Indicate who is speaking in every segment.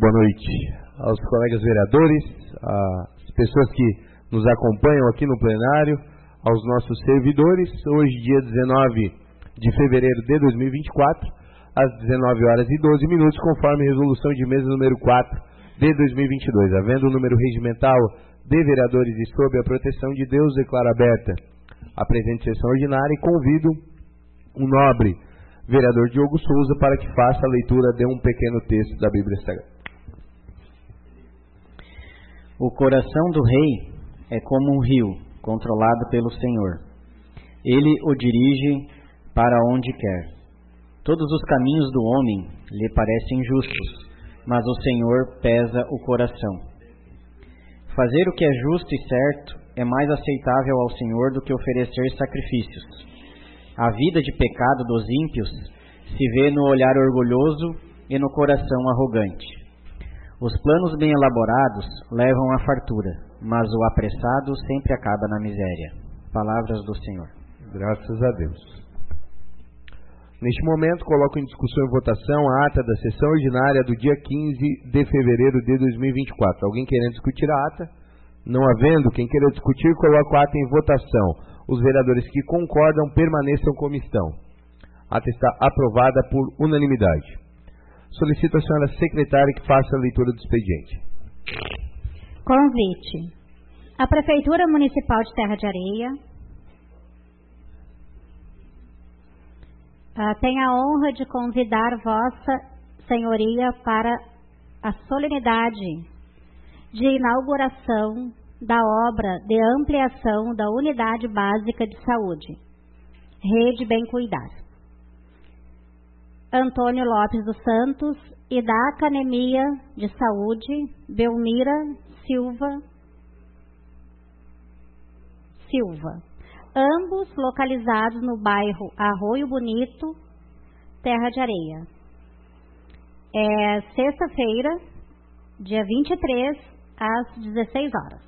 Speaker 1: boa noite aos colegas vereadores, às pessoas que nos acompanham aqui no plenário, aos nossos servidores. Hoje, dia 19 de fevereiro de 2024, às 19h12, conforme resolução de mesa número 4 de 2022. Havendo o número regimental de vereadores e sob a proteção de Deus, declaro aberta a presente sessão ordinária e convido o nobre vereador Diogo Souza para que faça a leitura de um pequeno texto da Bíblia Sagrada.
Speaker 2: O coração do rei é como um rio, controlado pelo Senhor. Ele o dirige para onde quer. Todos os caminhos do homem lhe parecem justos, mas o Senhor pesa o coração. Fazer o que é justo e certo é mais aceitável ao Senhor do que oferecer sacrifícios. A vida de pecado dos ímpios se vê no olhar orgulhoso e no coração arrogante. Os planos bem elaborados levam à fartura, mas o apressado sempre acaba na miséria. Palavras do Senhor.
Speaker 1: Graças a Deus. Neste momento, coloco em discussão e votação a ata da sessão ordinária do dia 15 de fevereiro de 2024. Alguém querendo discutir a ata? Não havendo quem queira discutir, coloco a ata em votação. Os vereadores que concordam permaneçam como estão. A ata está aprovada por unanimidade. Solicito a senhora secretária que faça a leitura do expediente.
Speaker 3: Convite. A Prefeitura Municipal de Terra de Areia tem a honra de convidar Vossa Senhoria para a solenidade de inauguração da obra de ampliação da Unidade Básica de Saúde, Rede Bem Cuidar, Antônio Lopes dos Santos, e da Academia de Saúde, Belmira Silva, ambos localizados no bairro Arroio Bonito, Terra de Areia. É sexta-feira, dia 23, às 16 horas.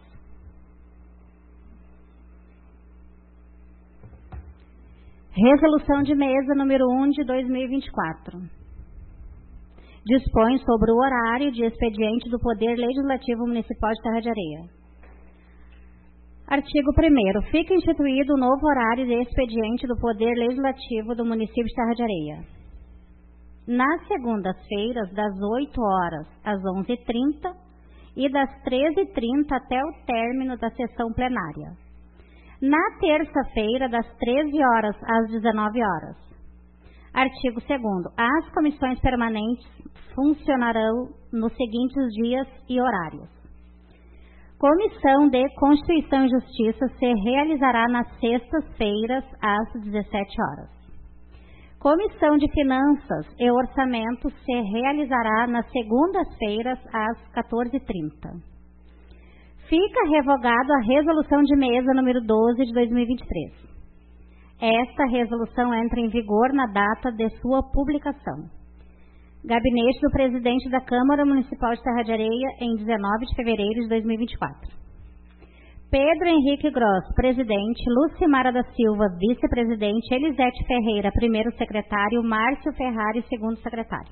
Speaker 3: Resolução de mesa número 1 de 2024. Dispõe sobre o horário de expediente do Poder Legislativo Municipal de Terra de Areia. Artigo 1º. Fica instituído o novo horário de expediente do Poder Legislativo do município de Terra de Areia. Nas segundas-feiras, das 8 horas às 11h30 e das 13h30 até o término da sessão plenária. Na terça-feira, das 13 horas às 19 horas. Artigo 2º. As comissões permanentes funcionarão nos seguintes dias e horários. Comissão de Constituição e Justiça se realizará nas sextas-feiras às 17 horas. Comissão de Finanças e Orçamento se realizará nas segundas-feiras às 14h30. Fica revogado a resolução de mesa número 12 de 2023. Esta resolução entra em vigor na data de sua publicação. Gabinete do Presidente da Câmara Municipal de Terra de Areia, em 19 de fevereiro de 2024. Pedro Henrique Gross, Presidente. Lucimara da Silva, Vice-Presidente. Elisete Ferreira, Primeiro Secretário. Márcio Ferrari, Segundo Secretário.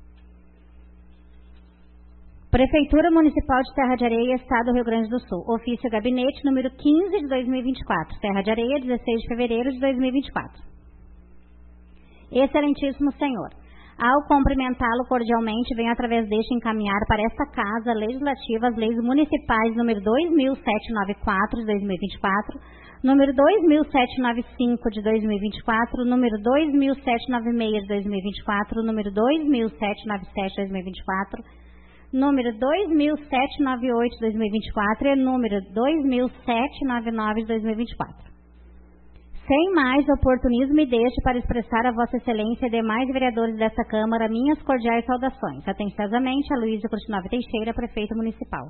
Speaker 3: Prefeitura Municipal de Terra de Areia, Estado do Rio Grande do Sul. Ofício Gabinete número 15 de 2024. Terra de Areia, 16 de fevereiro de 2024. Excelentíssimo Senhor, ao cumprimentá-lo cordialmente, venho através deste encaminhar para esta Casa Legislativa as leis municipais número 2794 de 2024, número 2795 de 2024, número 2796 de 2024, número 2797 de 2024, número 2798 de 2024 e número 2799 de 2024. Sem mais oportunismo, me deixe para expressar a Vossa Excelência e demais vereadores desta Câmara minhas cordiais saudações. Atenciosamente, a Luísa Cristinova Teixeira, Prefeita Municipal.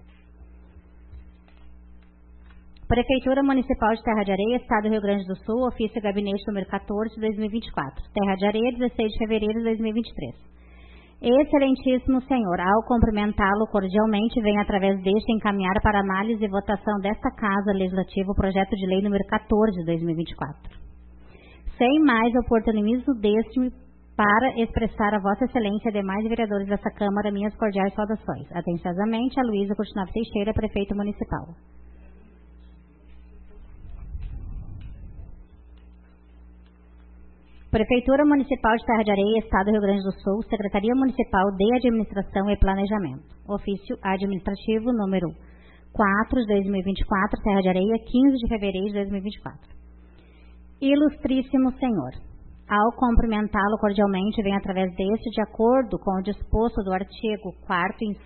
Speaker 3: Prefeitura Municipal de Terra de Areia, Estado do Rio Grande do Sul, ofício Gabinete número 14 de 2024. Terra de Areia, 16 de fevereiro de 2023. Excelentíssimo Senhor, ao cumprimentá-lo cordialmente, venho através deste encaminhar para análise e votação desta Casa Legislativa o projeto de lei número 14 de 2024. Sem mais oportunismo deste, para expressar a Vossa Excelência e demais vereadores dessa Câmara minhas cordiais saudações. Atenciosamente, a Luísa Curtinave Teixeira, Prefeito Municipal. Prefeitura Municipal de Serra de Areia, Estado do Rio Grande do Sul, Secretaria Municipal de Administração e Planejamento. Ofício administrativo número 4 de 2024, Serra de Areia, 15 de fevereiro de 2024. Ilustríssimo Senhor, ao cumprimentá-lo cordialmente, venho através deste, de acordo com o disposto do artigo 40,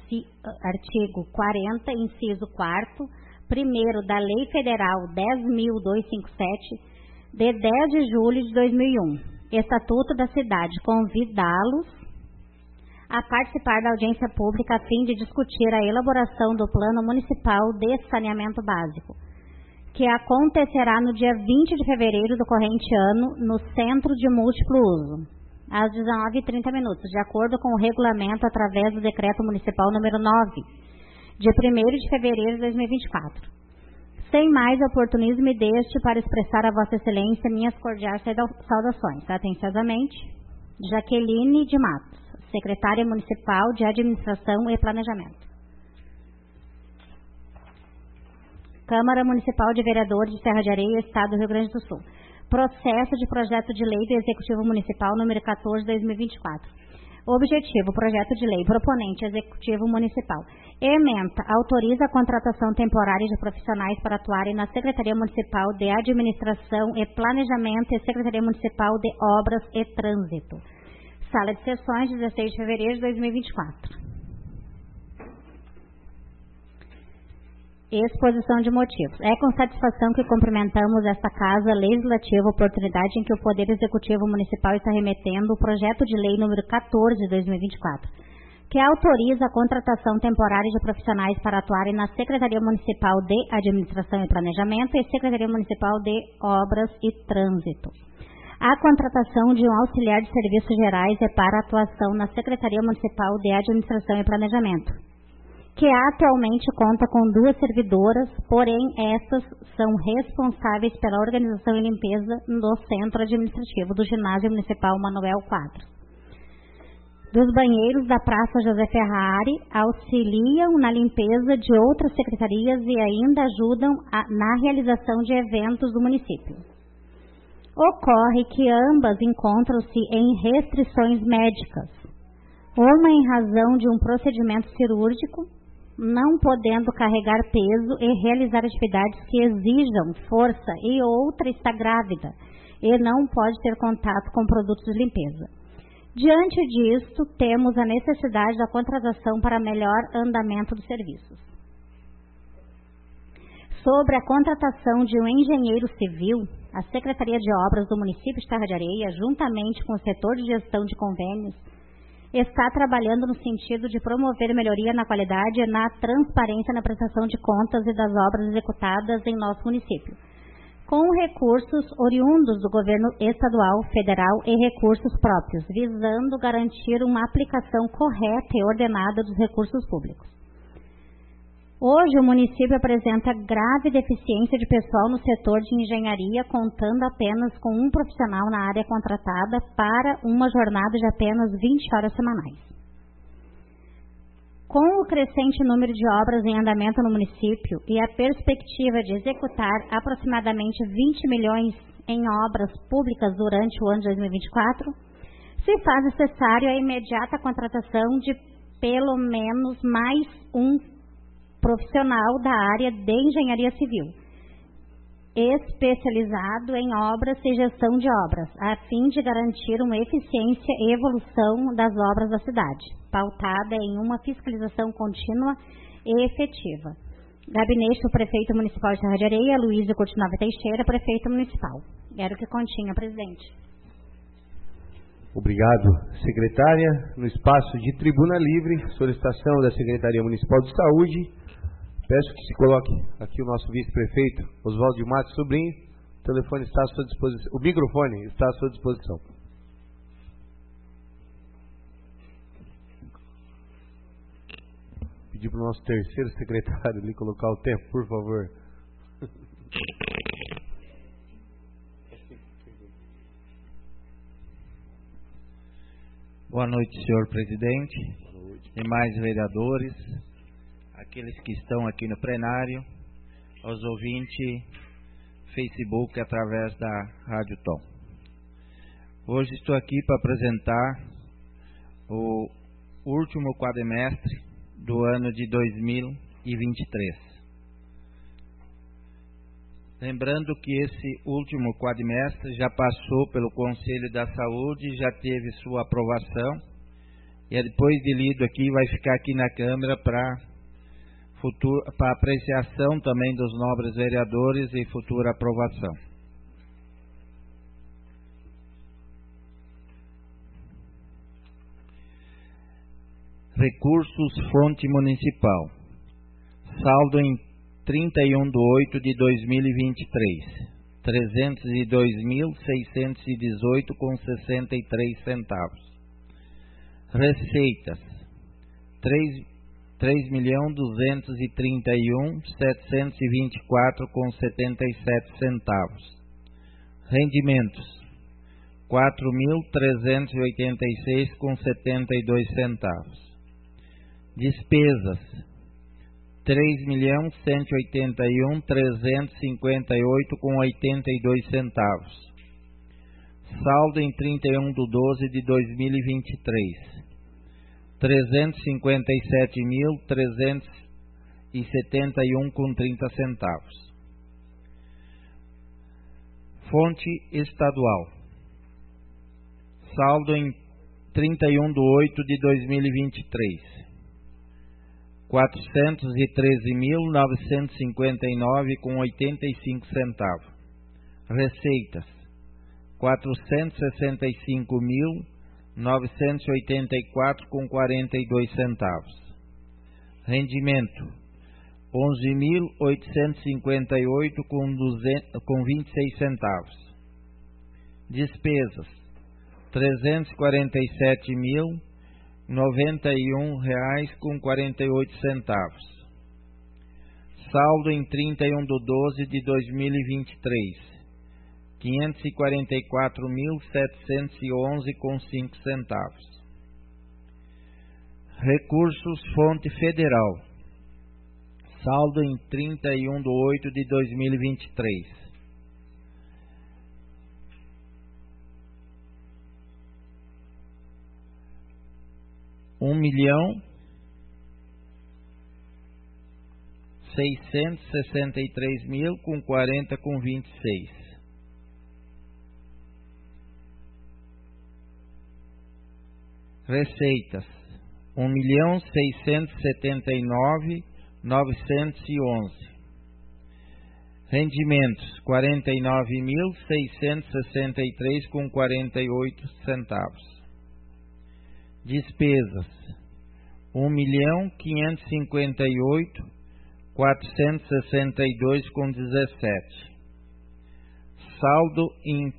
Speaker 3: inciso 4º, primeiro da Lei Federal 10.257, de 10 de julho de 2001, Estatuto da Cidade, convidá-los a participar da audiência pública a fim de discutir a elaboração do Plano Municipal de Saneamento Básico, que acontecerá no dia 20 de fevereiro do corrente ano, no Centro de Múltiplo Uso, às 19h30, de acordo com o regulamento através do Decreto Municipal número 9, de 1º de fevereiro de 2024. Sem mais oportunismo deste para expressar a Vossa Excelência minhas cordiais saudações. Atenciosamente, Jaqueline de Matos, Secretária Municipal de Administração e Planejamento. Câmara Municipal de Vereadores de Serra de Areia, Estado do Rio Grande do Sul. Processo de projeto de lei do Executivo Municipal número 14 de 2024. Objetivo, projeto de lei, proponente, Executivo Municipal. Ementa, autoriza a contratação temporária de profissionais para atuarem na Secretaria Municipal de Administração e Planejamento e Secretaria Municipal de Obras e Trânsito. Sala de Sessões, 16 de fevereiro de 2024. Exposição de motivos. É com satisfação que cumprimentamos esta Casa Legislativa, oportunidade em que o Poder Executivo Municipal está remetendo o projeto de lei número 14 de 2024, que autoriza a contratação temporária de profissionais para atuarem na Secretaria Municipal de Administração e Planejamento e Secretaria Municipal de Obras e Trânsito. A contratação de um auxiliar de serviços gerais é para atuação na Secretaria Municipal de Administração e Planejamento, que atualmente conta com 2 servidoras, porém estas são responsáveis pela organização e limpeza do Centro Administrativo do Ginásio Municipal Manuel Quadros. Dos banheiros da Praça José Ferrari, auxiliam na limpeza de outras secretarias e ainda ajudam na realização de eventos do município. Ocorre que ambas encontram-se em restrições médicas, uma em razão de um procedimento cirúrgico, não podendo carregar peso e realizar atividades que exijam força, e outra está grávida e não pode ter contato com produtos de limpeza. Diante disto, temos a necessidade da contratação para melhor andamento dos serviços. Sobre a contratação de um engenheiro civil, a Secretaria de Obras do município de Serra de Areia, juntamente com o setor de gestão de convênios, está trabalhando no sentido de promover melhoria na qualidade e na transparência na prestação de contas e das obras executadas em nosso município, com recursos oriundos do governo estadual, federal e recursos próprios, visando garantir uma aplicação correta e ordenada dos recursos públicos. Hoje, o município apresenta grave deficiência de pessoal no setor de engenharia, contando apenas com um profissional na área contratada para uma jornada de apenas 20 horas semanais. Com o crescente número de obras em andamento no município e a perspectiva de executar aproximadamente 20 milhões em obras públicas durante o ano de 2024, se faz necessário a imediata contratação de pelo menos mais um profissional da área de engenharia civil, especializado em obras e gestão de obras, a fim de garantir uma eficiência e evolução das obras da cidade, pautada em uma fiscalização contínua e efetiva. Gabinete do Prefeito Municipal de Serra de Areia, Luísa Curtinave Teixeira, Prefeito Municipal. Era o que continha, presidente.
Speaker 1: Obrigado, secretária. No espaço de tribuna livre, solicitação da Secretaria Municipal de Saúde. Peço que se coloque aqui o nosso vice-prefeito, Oswaldo de Matos Sobrinho. O telefone está à sua disposição. O microfone está à sua disposição. Pedir para o nosso terceiro secretário ali colocar o tempo, por favor.
Speaker 4: Boa noite, senhor presidente, demais vereadores, aqueles que estão aqui no plenário, aos ouvintes Facebook através da Rádio Tom. Hoje estou aqui para apresentar o último quadrimestre do ano de 2023. Lembrando que esse último quadrimestre já passou pelo Conselho da Saúde, já teve sua aprovação, e depois de lido aqui, vai ficar aqui na Câmara para apreciação também dos nobres vereadores e futura aprovação. Recursos fonte municipal. Saldo em 31/8/2023, 302.618,63 centavos. Receitas, 3.231.724,77 centavos. Rendimentos, 4.386,72 centavos. Despesas, 3.181.358,82 centavos. Saldo em 31/12/2023, 357.371,30 centavos. Fonte estadual. Saldo em 31/8/2023, 413.959,85 centavos. Receitas, 465.984,42 centavos. Rendimento, 11.858,26 centavos. Despesas, 347.091,48 centavos. Saldo em 31/12/2023, 544.711,5 centavos. Recursos fonte federal. Saldo em 31/8/2023, 1.663.040,26. Receitas, 1.679.911. Rendimentos, 49.663,48 centavos. Despesas, 1.558.462,17. Saldo em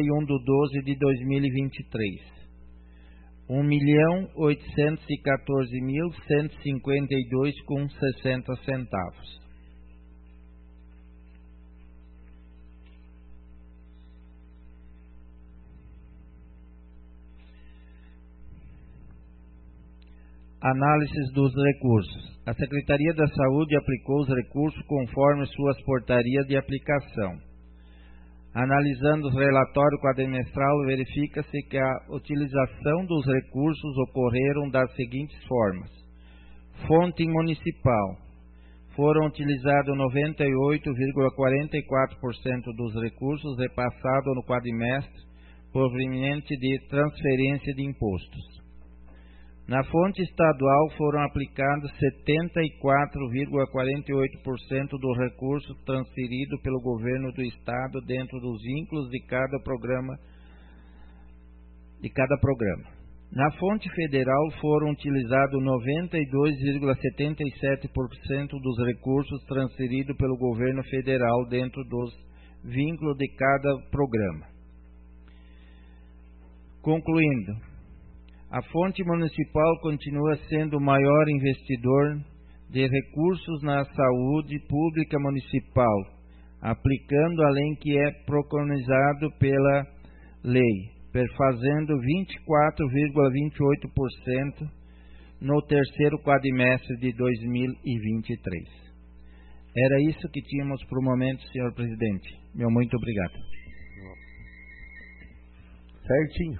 Speaker 4: 31/12/2023, 1.814.152,60 centavos. Análises dos recursos. A Secretaria da Saúde aplicou os recursos conforme suas portarias de aplicação. Analisando os relatórios quadrimestral, verifica-se que a utilização dos recursos ocorreram das seguintes formas. Fonte municipal. Foram utilizados 98,44% dos recursos repassados no quadrimestre proveniente de transferência de impostos. Na fonte estadual foram aplicados 74,48% do recurso transferido pelo governo do estado dentro dos vínculos de cada programa. Na fonte federal foram utilizados 92,77% dos recursos transferidos pelo governo federal dentro dos vínculos de cada programa. Concluindo, a fonte municipal continua sendo o maior investidor de recursos na saúde pública municipal, aplicando além que é preconizado pela lei, perfazendo 24,28% no terceiro quadrimestre de 2023. Era isso que tínhamos para o momento, senhor presidente. Meu muito obrigado.
Speaker 1: Certinho.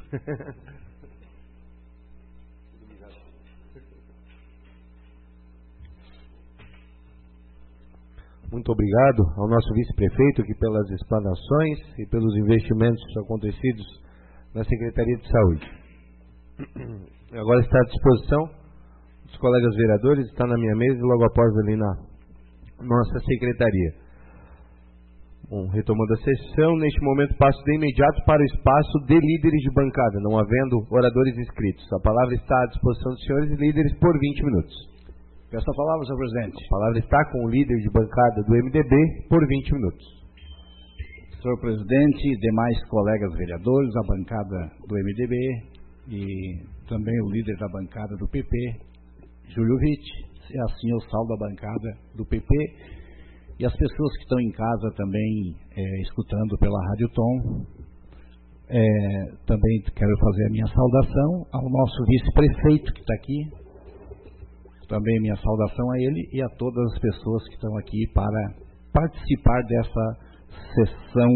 Speaker 1: Muito obrigado ao nosso vice-prefeito aqui pelas explanações e pelos investimentos acontecidos na Secretaria de Saúde. Agora está à disposição dos colegas vereadores, está na minha mesa e logo após ali na nossa secretaria. Bom, retomando a sessão, neste momento passo de imediato para o espaço de líderes de bancada, não havendo oradores inscritos. A palavra está à disposição dos senhores e líderes por 20 minutos.
Speaker 5: Peço a palavra, senhor presidente.
Speaker 1: A palavra está com o líder de bancada do MDB por 20 minutos.
Speaker 5: Senhor presidente, demais colegas vereadores, a bancada do MDB e também o líder da bancada do PP, Júlio Witt, e assim eu saldo a bancada do PP e as pessoas que estão em casa também escutando pela Rádio Tom. Também quero fazer a minha saudação ao nosso vice-prefeito que está aqui, também minha saudação a ele e a todas as pessoas que estão aqui para participar dessa sessão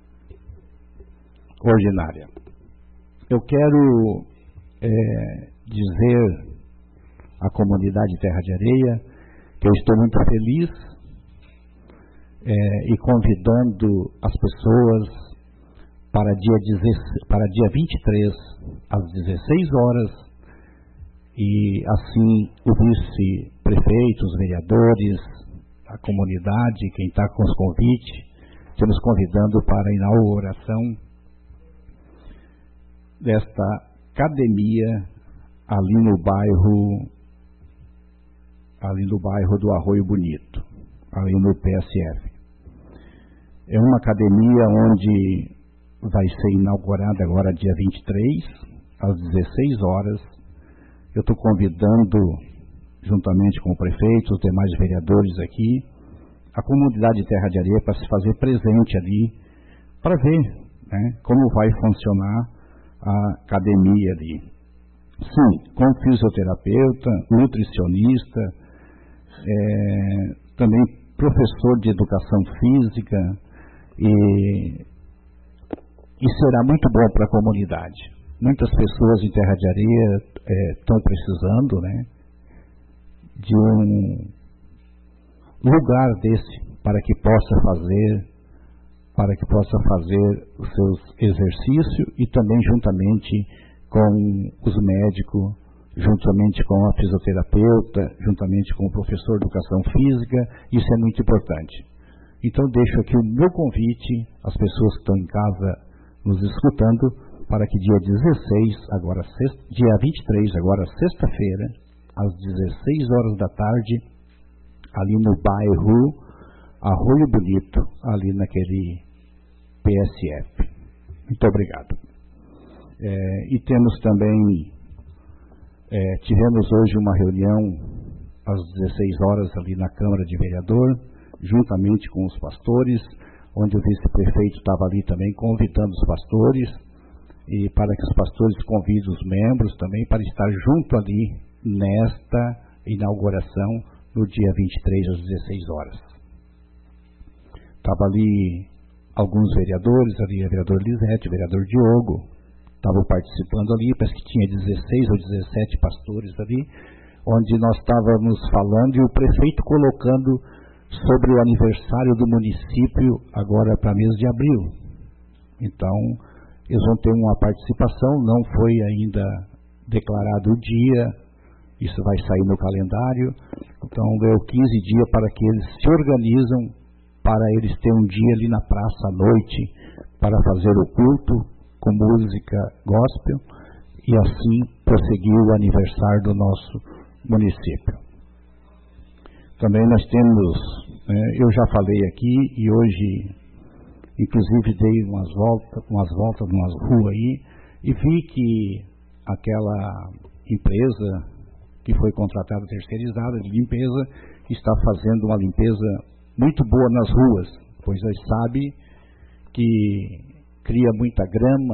Speaker 5: ordinária. Eu quero dizer à comunidade Terra de Areia que eu estou muito feliz e convidando as pessoas para dia 23 às 16 horas e assim o vice-prefeito, os vereadores, a comunidade, quem está com os convites, estamos convidando para a inauguração desta academia ali no bairro do Arroio Bonito, ali no PSF. É uma academia onde vai ser inaugurada agora dia 23, às 16 horas. Eu estou convidando, juntamente com o prefeito, os demais vereadores aqui, a comunidade Terra de Areia para se fazer presente ali, para ver, né, como vai funcionar a academia ali. Sim, com fisioterapeuta, nutricionista, também professor de educação física e será muito bom para a comunidade. Muitas pessoas em Terra de Areia estão precisando, né, de um lugar desse para que possa fazer os seus exercícios e também juntamente com os médicos, juntamente com a fisioterapeuta, juntamente com o professor de educação física. Isso é muito importante. Então deixo aqui o meu convite às pessoas que estão em casa nos escutando para que dia 23, agora sexta-feira, às 16 horas da tarde, ali no bairro Arroio Bonito, ali naquele PSF. Muito obrigado. E temos também, tivemos hoje uma reunião às 16 horas ali na Câmara de Vereador, juntamente com os pastores, onde o vice-prefeito estava ali também convidando os pastores, e para que os pastores convidem os membros também para estar junto ali nesta inauguração no dia 23 às 16 horas. Estava ali alguns vereadores, ali o vereador Lisete, o vereador Diogo, estavam participando ali, parece que tinha 16 ou 17 pastores ali, onde nós estávamos falando e o prefeito colocando sobre o aniversário do município agora para mês de abril. Então, eles vão ter uma participação, não foi ainda declarado o dia, isso vai sair no calendário, então deu 15 dias para que eles se organizam, para eles terem um dia ali na praça à noite, para fazer o culto com música gospel, e assim prosseguir o aniversário do nosso município. Também nós temos, eu já falei aqui, e hoje inclusive dei umas voltas numas ruas aí, e vi que aquela empresa que foi contratada terceirizada de limpeza está fazendo uma limpeza muito boa nas ruas, pois nós sabe que cria muita grama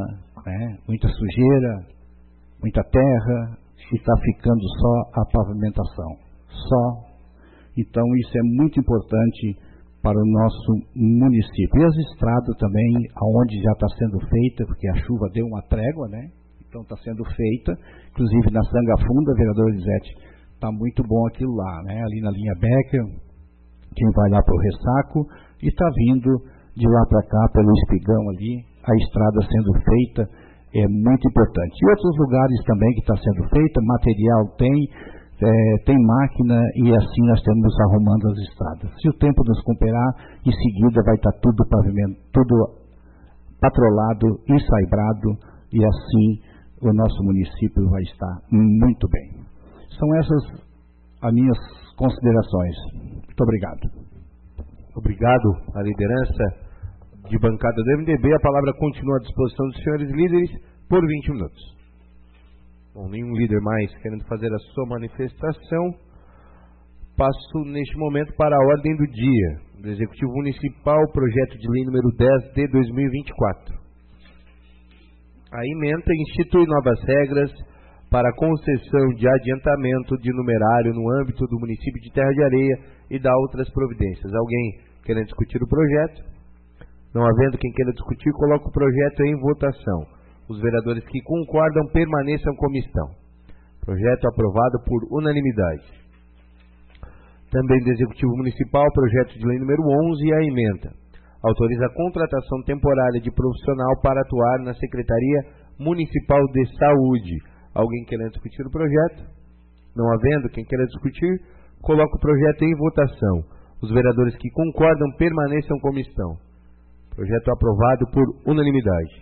Speaker 5: né? Muita sujeira, muita terra, e está ficando só a pavimentação. Só. Então isso é muito importante para o nosso município. E as estradas também, aonde já está sendo feita, porque a chuva deu uma trégua, né? Então está sendo feita, inclusive na Sanga Funda, vereador Elisete, está muito bom aquilo lá, né? Ali na linha Becker, quem vai lá para o Ressaco, e está vindo de lá para cá, pelo Espigão ali, a estrada sendo feita, é muito importante. E outros lugares também que está sendo feita, material tem máquina, e assim nós estamos arrumando as estradas. Se o tempo nos cooperar, em seguida vai estar tudo pavimento, tudo patrolado e saibrado, e assim o nosso município vai estar muito bem. São essas as minhas considerações. Muito obrigado.
Speaker 1: Obrigado à liderança de bancada do MDB. A palavra continua à disposição dos senhores líderes por 20 minutos. Bom, nenhum líder mais querendo fazer a sua manifestação. Passo neste momento para a ordem do dia do Executivo Municipal, projeto de lei número 10 de 2024. A ementa institui novas regras para a concessão de adiantamento de numerário no âmbito do município de Terra de Areia e dá outras providências. Alguém querendo discutir o projeto? Não havendo quem queira discutir, coloca o projeto em votação. Os vereadores que concordam permaneçam como estão. Projeto aprovado por unanimidade. Também do Executivo Municipal, projeto de lei número 11, a ementa. Autoriza a contratação temporária de profissional para atuar na Secretaria Municipal de Saúde. Alguém querendo discutir o projeto? Não havendo quem queira discutir, coloca o projeto em votação. Os vereadores que concordam permaneçam como estão. Projeto aprovado por unanimidade.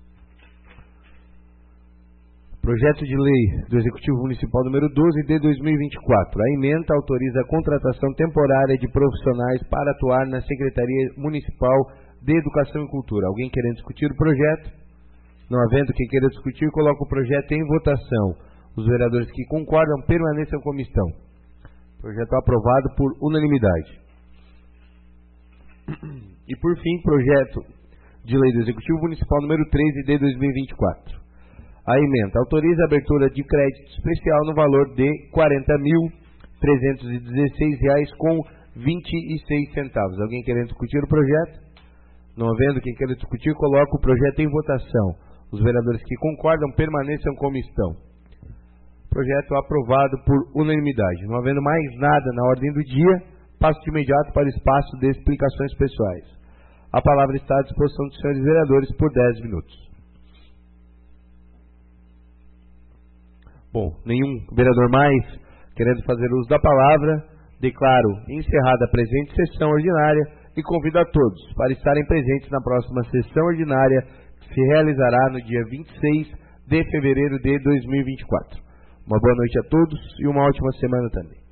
Speaker 1: Projeto de lei do Executivo Municipal número 12 de 2024. A ementa autoriza a contratação temporária de profissionais para atuar na Secretaria Municipal de Educação e Cultura. Alguém querendo discutir o projeto? Não havendo quem queira discutir, coloca o projeto em votação. Os vereadores que concordam permaneçam como estão. Projeto aprovado por unanimidade. E por fim, projeto de lei do Executivo Municipal número 13 de 2024. A ementa autoriza a abertura de crédito especial no valor de R$ 40.316,26. Alguém querendo discutir o projeto? Não havendo quem queira discutir, coloca o projeto em votação. Os vereadores que concordam permaneçam como estão. Projeto aprovado por unanimidade. Não havendo mais nada na ordem do dia, passo de imediato para o espaço de explicações pessoais. A palavra está à disposição dos senhores vereadores por 10 minutos. Bom, nenhum vereador mais querendo fazer uso da palavra, declaro encerrada a presente sessão ordinária e convido a todos para estarem presentes na próxima sessão ordinária que se realizará no dia 26 de fevereiro de 2024. Uma boa noite a todos e uma ótima semana também.